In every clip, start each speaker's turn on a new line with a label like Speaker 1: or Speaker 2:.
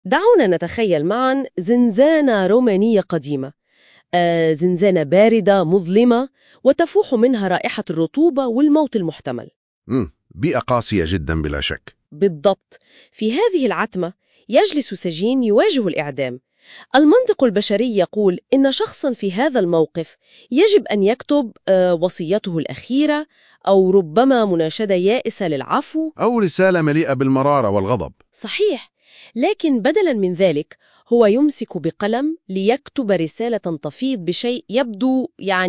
Speaker 1: دعونا نتخيل معا زنزانة رومانية قديمة، زنزانة باردة مظلمة وتفوح منها رائحة الرطوبة والموت المحتمل.
Speaker 2: بيئة قاسية جدا بلا شك.
Speaker 1: بالضبط. في هذه العتمة يجلس سجين يواجه الإعدام. المنطق البشري يقول إن شخصاً في هذا الموقف يجب أن يكتب وصيته الأخيرة، أو ربما مناشدة يائسة للعفو،
Speaker 2: أو رسالة مليئة بالمرارة والغضب.
Speaker 1: صحيح. لكن بدلاً من ذلك هو يمسك بقلم ليكتب رسالة تفيض بشيء يبدو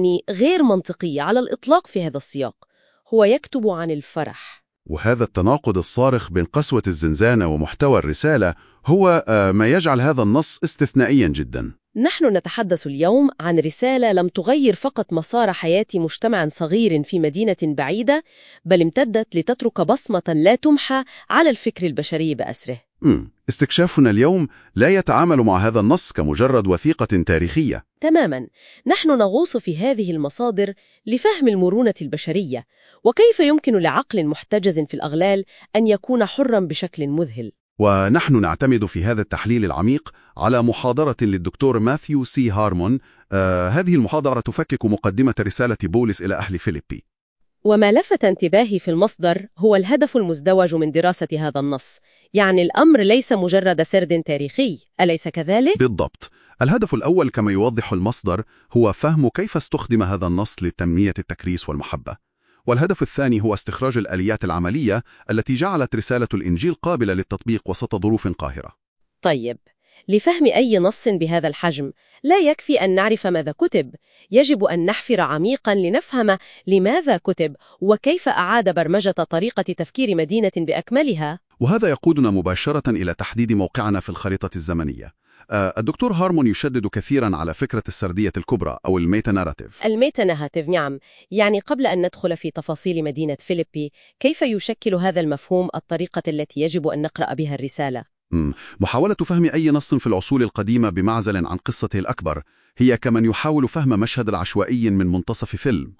Speaker 1: غير منطقي على الإطلاق في هذا السياق. هو يكتب عن الفرح.
Speaker 2: وهذا التناقض الصارخ بين قسوة الزنزانة ومحتوى الرسالة هو ما يجعل هذا النص استثنائيا جدا.
Speaker 1: نحن نتحدث اليوم عن رسالة لم تغير فقط مسار حياة مجتمع صغير في مدينة بعيدة، بل امتدت لتترك بصمة لا تمحى على الفكر البشري بأسره.
Speaker 2: استكشافنا اليوم لا يتعامل مع هذا النص كمجرد وثيقة تاريخية.
Speaker 1: تماما. نحن نغوص في هذه المصادر لفهم المرونة البشرية، وكيف يمكن لعقل محتجز في الأغلال أن يكون حرا بشكل مذهل.
Speaker 2: ونحن نعتمد في هذا التحليل العميق على محاضرة للدكتور ماثيو سي هارمون. هذه المحاضرة تفكك مقدمة رسالة بولس إلى أهل فيليبي.
Speaker 1: وما لفت انتباهي في المصدر هو الهدف المزدوج من دراسة هذا النص. الأمر ليس مجرد سرد تاريخي، أليس كذلك؟
Speaker 2: بالضبط. الهدف الأول كما يوضح المصدر هو فهم كيف استخدم هذا النص لتنمية التكريس والمحبة. والهدف الثاني هو استخراج الآليات العملية التي جعلت رسالة الإنجيل قابلة للتطبيق وسط ظروف قاهرة.
Speaker 1: طيب، لفهم أي نص بهذا الحجم لا يكفي أن نعرف ماذا كتب، يجب أن نحفر عميقاً لنفهم لماذا كتب وكيف أعاد برمجة طريقة تفكير مدينة بأكملها.
Speaker 2: وهذا يقودنا مباشرة إلى تحديد موقعنا في الخريطة الزمنية. الدكتور هارمون يشدد كثيراً على فكرة السردية الكبرى أو الميتاناراتيف.
Speaker 1: الميتاناراتيف، نعم. قبل أن ندخل في تفاصيل مدينة فيليبي، كيف يشكل هذا المفهوم الطريقة التي يجب أن نقرأ بها الرسالة؟
Speaker 2: محاولة فهم أي نص في العصور القديمة بمعزل عن قصته الأكبر هي كمن يحاول فهم مشهد عشوائي من منتصف فيلم.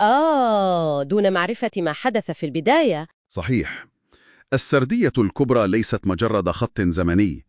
Speaker 1: دون معرفة ما حدث في البداية.
Speaker 2: صحيح. السردية الكبرى ليست مجرد خط زمني،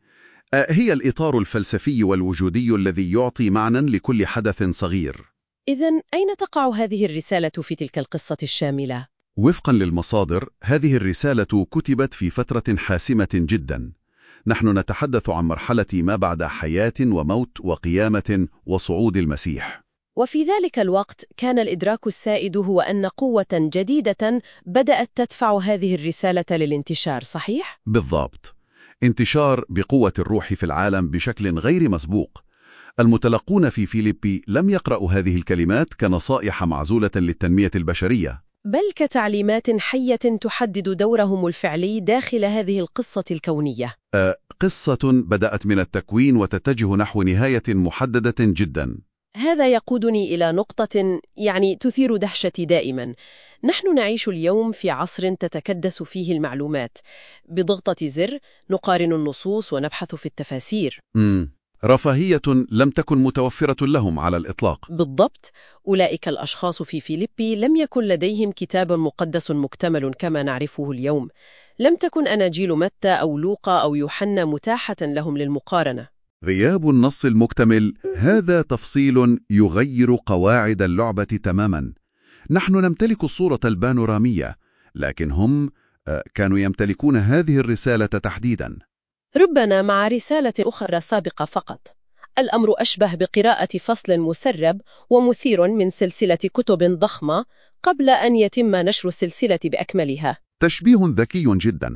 Speaker 2: هي الإطار الفلسفي والوجودي الذي يعطي معنى لكل حدث صغير.
Speaker 1: إذن أين تقع هذه الرسالة في تلك القصة الشاملة؟
Speaker 2: وفقا للمصادر، هذه الرسالة كتبت في فترة حاسمة جدا. نحن نتحدث عن مرحلة ما بعد حياة وموت وقيامة وصعود المسيح.
Speaker 1: وفي ذلك الوقت كان الإدراك السائد هو أن قوة جديدة بدأت تدفع هذه الرسالة للانتشار، صحيح؟
Speaker 2: بالضبط. انتشار بقوة الروح في العالم بشكل غير مسبوق. المتلقون في فيليبي لم يقرأوا هذه الكلمات كنصائح معزولة للتنمية البشرية،
Speaker 1: بل كتعليمات حية تحدد دورهم الفعلي داخل هذه القصة الكونية.
Speaker 2: قصة بدأت من التكوين وتتجه نحو نهاية محددة جدا.
Speaker 1: هذا يقودني إلى نقطة تثير دهشتي دائما. نحن نعيش اليوم في عصر تتكدس فيه المعلومات. بضغطة زر نقارن النصوص ونبحث في التفاسير.
Speaker 2: رفاهية لم تكن متوفرة لهم على الإطلاق.
Speaker 1: بالضبط. أولئك الأشخاص في فيليبي لم يكن لديهم كتاب مقدس مكتمل كما نعرفه اليوم. لم تكن أناجيل متى أو لوقا أو يوحنا متاحة لهم للمقارنة.
Speaker 2: غياب النص المكتمل هذا تفصيل يغير قواعد اللعبة تماما. نحن نمتلك الصورة البانورامية، لكن هم كانوا يمتلكون هذه الرسالة تحديدا.
Speaker 1: ربما مع رسالة أخرى سابقة فقط. الأمر أشبه بقراءة فصل مسرب ومثير من سلسلة كتب ضخمة قبل أن يتم نشر السلسلة بأكملها.
Speaker 2: تشبيه ذكي جدا.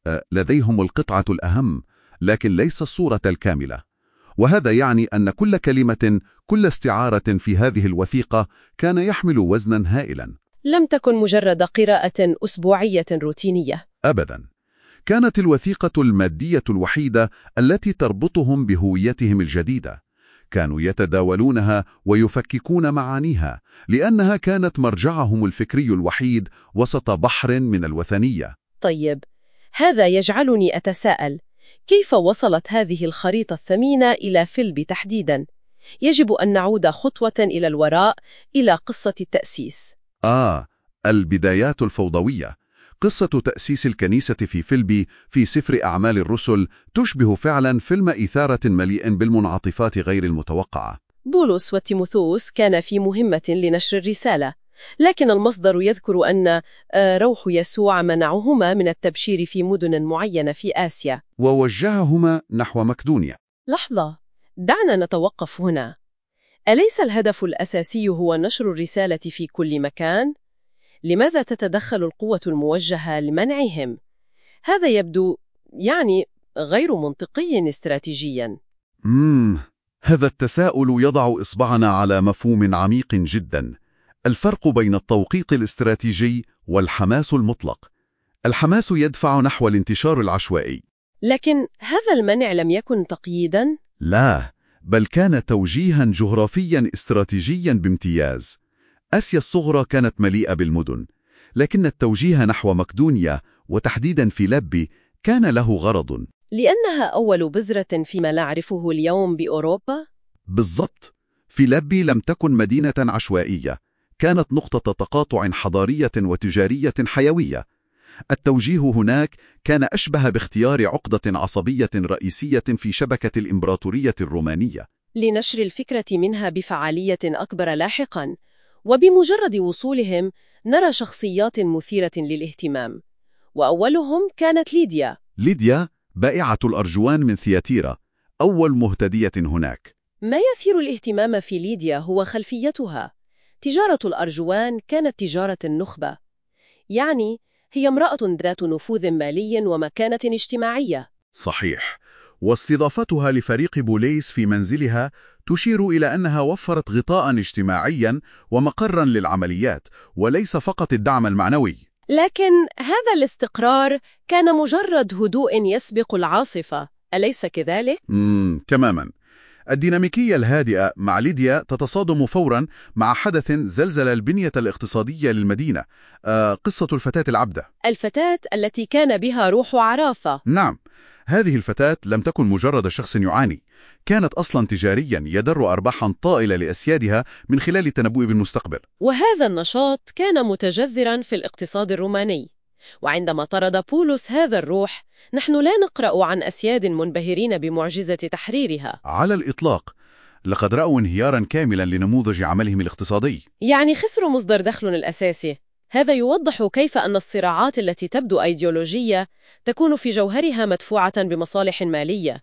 Speaker 2: لديهم القطعة الأهم، لكن ليس الصورة الكاملة. وهذا يعني أن كل كلمة، كل استعارة في هذه الوثيقة كان يحمل وزنا هائلا.
Speaker 1: لم تكن مجرد قراءة أسبوعية روتينية.
Speaker 2: أبدا. كانت الوثيقة المادية الوحيدة التي تربطهم بهويتهم الجديدة. كانوا يتداولونها ويفككون معانيها، لأنها كانت مرجعهم الفكري الوحيد وسط بحر من الوثنية.
Speaker 1: طيب، هذا يجعلني أتساءل، كيف وصلت هذه الخريطة الثمينة إلى فيلبي تحديداً؟ يجب أن نعود خطوة إلى الوراء، إلى قصة التأسيس.
Speaker 2: البدايات الفوضوية. قصة تأسيس الكنيسة في فيلبي في سفر أعمال الرسل تشبه فعلا فيلم إثارة مليء بالمنعطفات غير المتوقعة.
Speaker 1: بولس وتيموثوس كان في مهمة لنشر الرسالة، لكن المصدر يذكر أن روح يسوع منعهما من التبشير في مدن معينة في آسيا،
Speaker 2: ووجههما نحو مقدونيا.
Speaker 1: لحظة، دعنا نتوقف هنا. أليس الهدف الأساسي هو نشر الرسالة في كل مكان؟ لماذا تتدخل القوة الموجهة لمنعهم؟ هذا يبدو غير منطقي استراتيجياً.
Speaker 2: هذا التساؤل يضع إصبعنا على مفهوم عميق جدا، الفرق بين التوقيت الاستراتيجي والحماس المطلق. الحماس يدفع نحو الانتشار العشوائي،
Speaker 1: لكن هذا المنع لم يكن تقييداً؟
Speaker 2: لا، بل كان توجيها جغرافيا استراتيجيا بامتياز. آسيا الصغرى كانت مليئة بالمدن، لكن التوجيه نحو مقدونيا وتحديدا فيلبي كان له غرض.
Speaker 1: لأنها أول بذرة فيما نعرفه اليوم بأوروبا؟
Speaker 2: بالضبط، فيلبي لم تكن مدينة عشوائية، كانت نقطة تقاطع حضارية وتجارية حيوية. التوجيه هناك كان أشبه باختيار عقدة عصبية رئيسية في شبكة الإمبراطورية الرومانية،
Speaker 1: لنشر الفكرة منها بفعالية أكبر لاحقاً. وبمجرد وصولهم نرى شخصيات مثيرة للاهتمام، وأولهم كانت ليديا
Speaker 2: بائعة الأرجوان من ثياتيرا، أول مهتدية هناك.
Speaker 1: ما يثير الاهتمام في ليديا هو خلفيتها. تجارة الأرجوان كانت تجارة النخبة، هي امرأة ذات نفوذ مالي ومكانة اجتماعية.
Speaker 2: صحيح، واستضافتها لفريق بوليس في منزلها تشير إلى أنها وفرت غطاء اجتماعيا ومقرا للعمليات، وليس فقط الدعم المعنوي.
Speaker 1: لكن هذا الاستقرار كان مجرد هدوء يسبق العاصفة، أليس كذلك؟
Speaker 2: تماما. الديناميكية الهادئة مع ليديا تتصادم فورا مع حدث زلزل البنية الاقتصادية للمدينة، قصة الفتاة العبدة.
Speaker 1: الفتاة التي كان بها روح عرافة.
Speaker 2: نعم، هذه الفتاة لم تكن مجرد شخص يعاني، كانت أصلا تجاريا يدر أرباحا طائلة لأسيادها من خلال التنبؤ بالمستقبل.
Speaker 1: وهذا النشاط كان متجذرا في الاقتصاد الروماني. وعندما طرد بولس هذا الروح، نحن لا نقرأ عن أسياد منبهرين بمعجزة تحريرها
Speaker 2: على الإطلاق، لقد رأوا انهيارا كاملا لنموذج عملهم الاقتصادي.
Speaker 1: خسروا مصدر دخلهم الأساسي. هذا يوضح كيف أن الصراعات التي تبدو أيديولوجية تكون في جوهرها مدفوعة بمصالح مالية.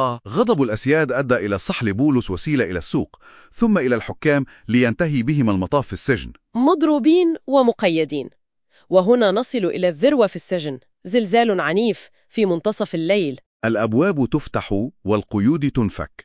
Speaker 2: غضب الأسياد أدى إلى سحل بولس وسيلة إلى السوق، ثم إلى الحكام لينتهي بهم المطاف في السجن،
Speaker 1: مضروبين ومقيدين. وهنا نصل إلى الذروة في السجن، زلزال عنيف في منتصف الليل.
Speaker 2: الأبواب تفتح والقيود تنفك،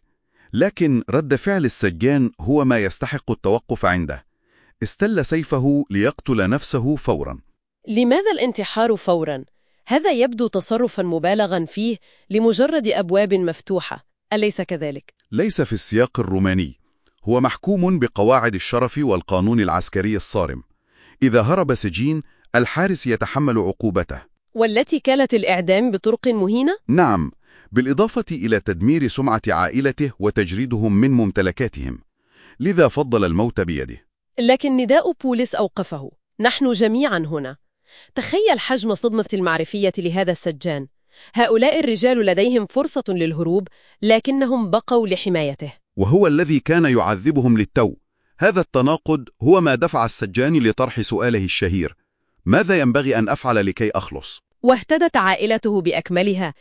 Speaker 2: لكن رد فعل السجان هو ما يستحق التوقف عنده. استل سيفه ليقتل نفسه فورا.
Speaker 1: لماذا الانتحار فورا؟ هذا يبدو تصرفا مبالغا فيه لمجرد أبواب مفتوحة، أليس كذلك؟
Speaker 2: ليس في السياق الروماني، هو محكوم بقواعد الشرف والقانون العسكري الصارم. إذا هرب سجين، الحارس يتحمل عقوبته،
Speaker 1: والتي كانت الإعدام بطرق مهينة؟
Speaker 2: نعم، بالإضافة إلى تدمير سمعة عائلته وتجريدهم من ممتلكاتهم، لذا فضل الموت بيده.
Speaker 1: لكن نداء بولس أوقفه. نحن جميعا هنا. تخيل حجم الصدمة المعرفية لهذا السجان. هؤلاء الرجال لديهم فرصة للهروب، لكنهم بقوا لحمايته،
Speaker 2: وهو الذي كان يعذبهم للتو. هذا التناقض هو ما دفع السجان لطرح سؤاله الشهير: ماذا ينبغي أن أفعل لكي أخلص؟
Speaker 1: واهتدت عائلته بأكملها.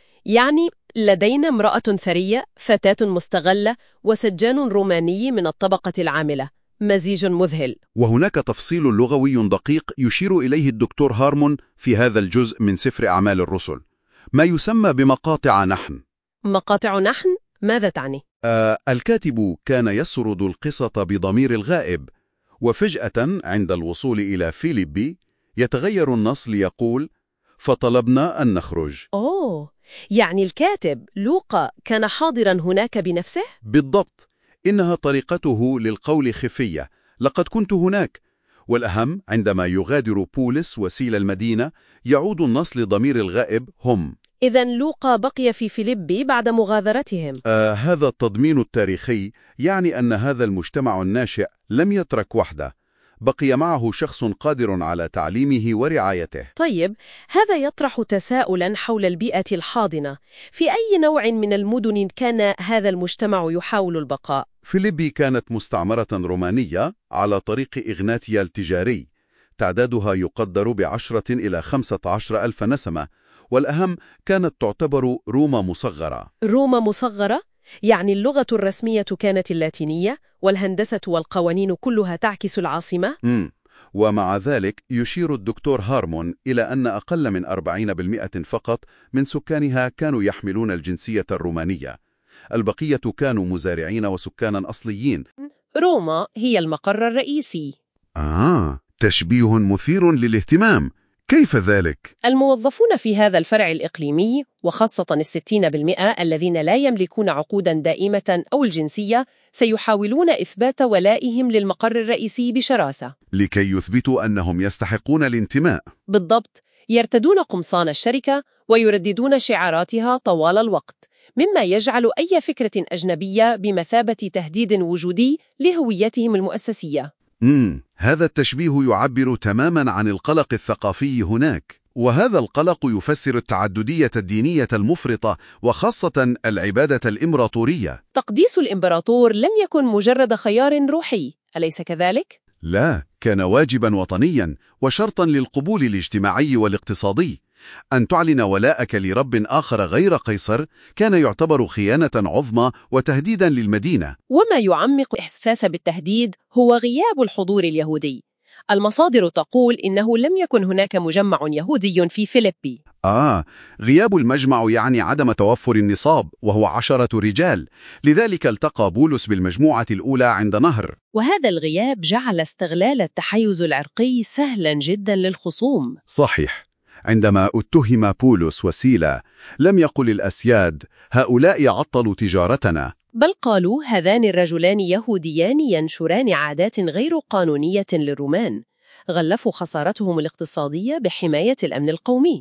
Speaker 1: لدينا امرأة ثرية، فتاة مستغلة، وسجان روماني من الطبقة العاملة، مزيج مذهل.
Speaker 2: وهناك تفصيل لغوي دقيق يشير إليه الدكتور هارمون في هذا الجزء من سفر أعمال الرسل، ما يسمى بمقاطع نحن.
Speaker 1: مقاطع نحن؟ ماذا تعني؟
Speaker 2: الكاتب كان يسرد القصة بضمير الغائب، وفجأة عند الوصول إلى فيلبي يتغير النص ليقول: فطلبنا أن نخرج.
Speaker 1: الكاتب لوقا كان حاضرا هناك بنفسه؟
Speaker 2: بالضبط، إنها طريقته للقول خفية: لقد كنت هناك. والأهم، عندما يغادر بولس وسيل المدينة يعود النص لضمير الغائب هم.
Speaker 1: إذن لوقا بقي في فيلبي بعد مغادرتهم.
Speaker 2: هذا التضمين التاريخي يعني أن هذا المجتمع الناشئ لم يترك وحده، بقي معه شخص قادر على تعليمه ورعايته.
Speaker 1: طيب، هذا يطرح تساؤلا حول البيئة الحاضنة. في أي نوع من المدن كان هذا المجتمع يحاول البقاء؟
Speaker 2: فيليبي كانت مستعمرة رومانية على طريق إغناتيا التجاري، تعدادها يقدر ب10 إلى 15 ألف نسمة، والأهم كانت تعتبر روما مصغرة.
Speaker 1: روما مصغرة؟ يعني اللغة الرسمية كانت اللاتينية، والهندسة والقوانين كلها تعكس العاصمة؟
Speaker 2: ومع ذلك يشير الدكتور هارمون إلى أن أقل من 40% فقط من سكانها كانوا يحملون الجنسية الرومانية. البقية كانوا مزارعين وسكانا أصليين.
Speaker 1: روما هي المقر الرئيسي.
Speaker 2: تشبيه مثير للاهتمام. كيف ذلك؟
Speaker 1: الموظفون في هذا الفرع الإقليمي، وخاصة 60% الذين لا يملكون عقودا دائمة أو الجنسية، سيحاولون إثبات ولائهم للمقر الرئيسي بشراسة
Speaker 2: لكي يثبتوا أنهم يستحقون الانتماء.
Speaker 1: بالضبط، يرتدون قمصان الشركة ويرددون شعاراتها طوال الوقت، مما يجعل أي فكرة أجنبية بمثابة تهديد وجودي لهويتهم المؤسسية.
Speaker 2: هذا التشبيه يعبر تماما عن القلق الثقافي هناك، وهذا القلق يفسر التعددية الدينية المفرطة، وخاصة العبادة الإمبراطورية.
Speaker 1: تقديس الإمبراطور لم يكن مجرد خيار روحي، أليس كذلك؟
Speaker 2: لا، كان واجبا وطنيا وشرطا للقبول الاجتماعي والاقتصادي. أن تعلن ولاءك لرب آخر غير قيصر كان يعتبر خيانة عظمى وتهديدا للمدينة.
Speaker 1: وما يعمق الإحساس بالتهديد هو غياب الحضور اليهودي. المصادر تقول إنه لم يكن هناك مجمع يهودي في فيليبي.
Speaker 2: غياب المجمع يعني عدم توفر النصاب، وهو 10 رجال. لذلك التقى بولس بالمجموعة الأولى عند نهر.
Speaker 1: وهذا الغياب جعل استغلال التحيز العرقي سهلا جدا للخصوم.
Speaker 2: صحيح. عندما اتهم بولس وسيلا لم يقل الأسياد هؤلاء عطلوا تجارتنا،
Speaker 1: بل قالوا هذان الرجلان يهوديان ينشران عادات غير قانونية للرومان، غلفوا خسارتهم الاقتصادية بحماية الأمن القومي.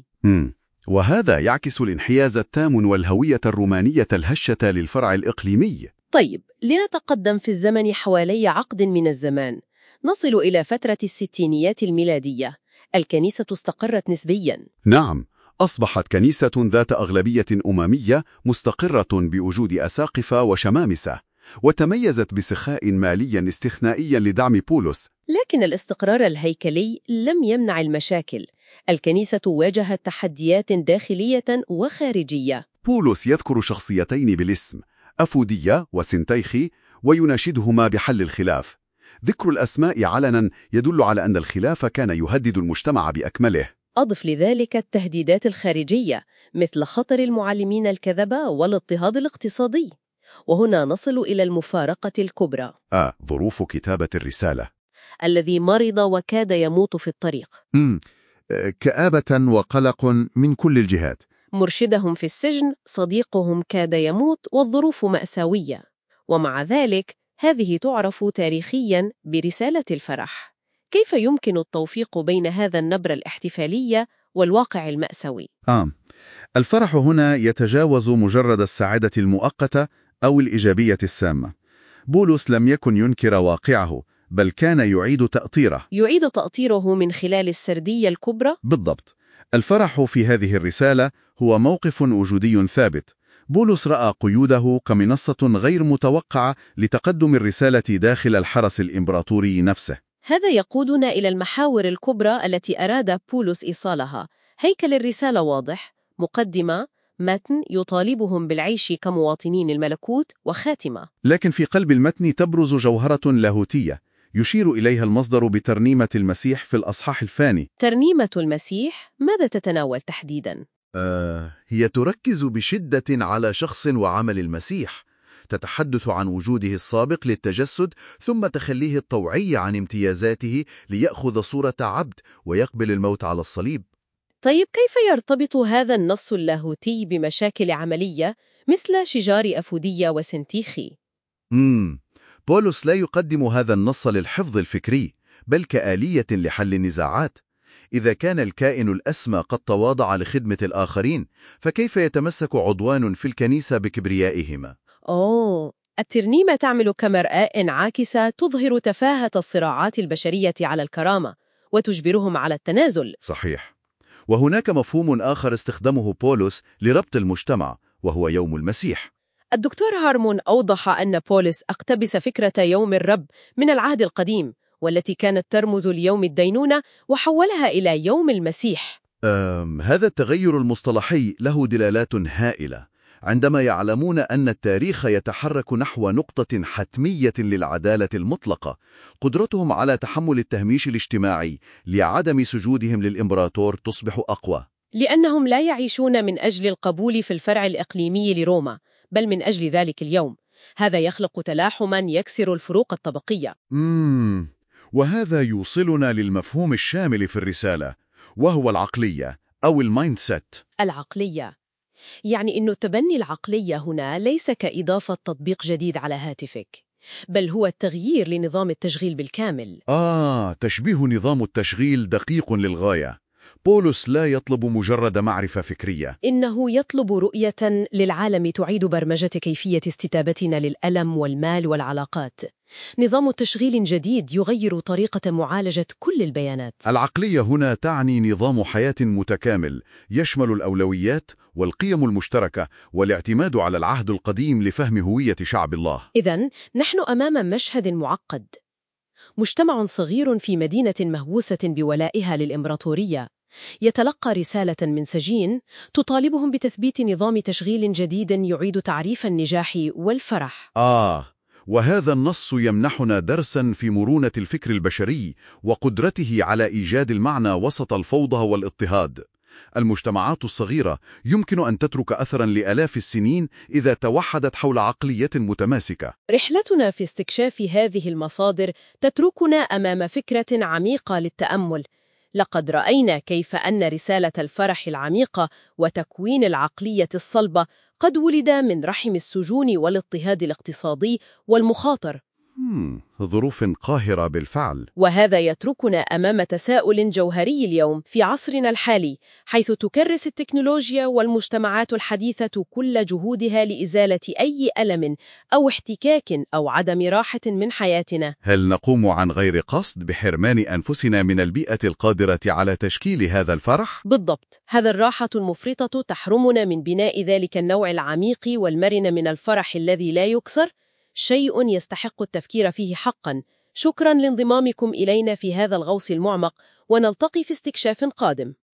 Speaker 2: وهذا يعكس الانحياز التام والهوية الرومانية الهشة للفرع الإقليمي.
Speaker 1: طيب، لنتقدم في الزمن حوالي عقد من الزمان، نصل إلى فترة الستينيات الميلادية. الكنيسة استقرت نسبياً.
Speaker 2: نعم، أصبحت كنيسة ذات أغلبية أممية مستقرة بوجود أساقفة وشمامسة، وتميزت بسخاء مالي استثنائي لدعم بولس.
Speaker 1: لكن الاستقرار الهيكلي لم يمنع المشاكل. الكنيسة واجهت تحديات داخلية وخارجية.
Speaker 2: بولس يذكر شخصيتين بالاسم، أفودية وسنتيخي، ويناشدهما بحل الخلاف. ذكر الأسماء علنا يدل على أن الخلاف كان يهدد المجتمع بأكمله.
Speaker 1: أضف لذلك التهديدات الخارجية مثل خطر المعلمين الكذبة والاضطهاد الاقتصادي. وهنا نصل إلى المفارقة الكبرى.
Speaker 2: ظروف كتابة الرسالة.
Speaker 1: الذي مرض وكاد يموت في الطريق.
Speaker 2: كآبة وقلق من كل الجهات.
Speaker 1: مرشدهم في السجن، صديقهم كاد يموت، والظروف مأساوية. ومع ذلك هذه تعرف تاريخياً برسالة الفرح. كيف يمكن التوفيق بين هذا النبر الاحتفالي والواقع المأساوي؟
Speaker 2: الفرح هنا يتجاوز مجرد السعادة المؤقتة أو الإيجابية السامة. بولس لم يكن ينكر واقعه، بل كان يعيد تأطيره
Speaker 1: من خلال السردية الكبرى.
Speaker 2: بالضبط. الفرح في هذه الرسالة هو موقف وجودي ثابت. بولس رأى قيوده كمنصة غير متوقعة لتقدم الرسالة داخل الحرس الإمبراطوري نفسه.
Speaker 1: هذا يقودنا إلى المحاور الكبرى التي أراد بولس إيصالها. هيكل الرسالة واضح، مقدمة، متن يطالبهم بالعيش كمواطنين الملكوت، وخاتمة.
Speaker 2: لكن في قلب المتن تبرز جوهرة لاهوتية يشير إليها المصدر بترنيمة المسيح في الأصحاح الثاني.
Speaker 1: ترنيمة المسيح ماذا تتناول تحديداً؟
Speaker 2: هي تركز بشدة على شخص وعمل المسيح، تتحدث عن وجوده السابق للتجسد ثم تخليه الطوعي عن امتيازاته ليأخذ صورة عبد ويقبل الموت على الصليب.
Speaker 1: طيب، كيف يرتبط هذا النص اللاهوتي بمشاكل عملية مثل شجار أفودية وسنتيخي؟
Speaker 2: بولس لا يقدم هذا النص للحفظ الفكري، بل كآلية لحل النزاعات. إذا كان الكائن الأسمى قد تواضع لخدمة الآخرين، فكيف يتمسك عضوان في الكنيسة بكبريائهما؟
Speaker 1: الترنيمة تعمل كمرآة عاكسة تظهر تفاهة الصراعات البشرية على الكرامة وتجبرهم على التنازل.
Speaker 2: صحيح. وهناك مفهوم آخر استخدمه بولس لربط المجتمع، وهو يوم المسيح.
Speaker 1: الدكتور هارمون أوضح أن بولس اقتبس فكرة يوم الرب من العهد القديم، والتي كانت ترمز ليوم الدينونة، وحولها إلى يوم المسيح.
Speaker 2: هذا التغير المصطلحي له دلالات هائلة. عندما يعلمون أن التاريخ يتحرك نحو نقطة حتمية للعدالة المطلقة، قدرتهم على تحمل التهميش الاجتماعي لعدم سجودهم للإمبراطور تصبح أقوى.
Speaker 1: لأنهم لا يعيشون من أجل القبول في الفرع الإقليمي لروما، بل من أجل ذلك اليوم. هذا يخلق تلاحماً يكسر الفروق الطبقية.
Speaker 2: وهذا يوصلنا للمفهوم الشامل في الرسالة، وهو العقلية أو المايند سيت.
Speaker 1: العقلية يعني أن تبني العقلية هنا ليس كإضافة تطبيق جديد على هاتفك، بل هو التغيير لنظام التشغيل بالكامل.
Speaker 2: تشبيه نظام التشغيل دقيق للغاية. بولس لا يطلب مجرد معرفة فكرية،
Speaker 1: إنه يطلب رؤية للعالم تعيد برمجة كيفية استتابتنا للألم والمال والعلاقات. نظام تشغيل جديد يغير طريقة معالجة كل البيانات.
Speaker 2: العقلية هنا تعني نظام حياة متكامل يشمل الأولويات والقيم المشتركة والاعتماد على العهد القديم لفهم هوية شعب الله.
Speaker 1: إذن نحن أمام مشهد معقد. مجتمع صغير في مدينة مهووسة بولائها للإمبراطورية يتلقى رسالة من سجين تطالبهم بتثبيت نظام تشغيل جديد يعيد تعريف النجاح والفرح.
Speaker 2: وهذا النص يمنحنا درساً في مرونة الفكر البشري وقدرته على إيجاد المعنى وسط الفوضى والاضطهاد. المجتمعات الصغيرة يمكن أن تترك أثراً لآلاف السنين إذا توحدت حول عقلية متماسكة.
Speaker 1: رحلتنا في استكشاف هذه المصادر تتركنا أمام فكرة عميقة للتأمل. لقد رأينا كيف أن رسالة الفرح العميقة وتكوين العقلية الصلبة قد ولد من رحم السجون والاضطهاد الاقتصادي والمخاطر.
Speaker 2: ظروف قاهرة بالفعل.
Speaker 1: وهذا يتركنا أمام تساؤل جوهري اليوم في عصرنا الحالي، حيث تكرس التكنولوجيا والمجتمعات الحديثة كل جهودها لإزالة أي ألم أو احتكاك أو عدم راحة من حياتنا.
Speaker 2: هل نقوم عن غير قصد بحرمان أنفسنا من البيئة القادرة على تشكيل هذا الفرح؟
Speaker 1: بالضبط، هذا الراحة المفرطة تحرمنا من بناء ذلك النوع العميق والمرن من الفرح الذي لا يكسر، شيء يستحق التفكير فيه حقاً. شكراً لانضمامكم إلينا في هذا الغوص المعمق، ونلتقي في استكشاف قادم.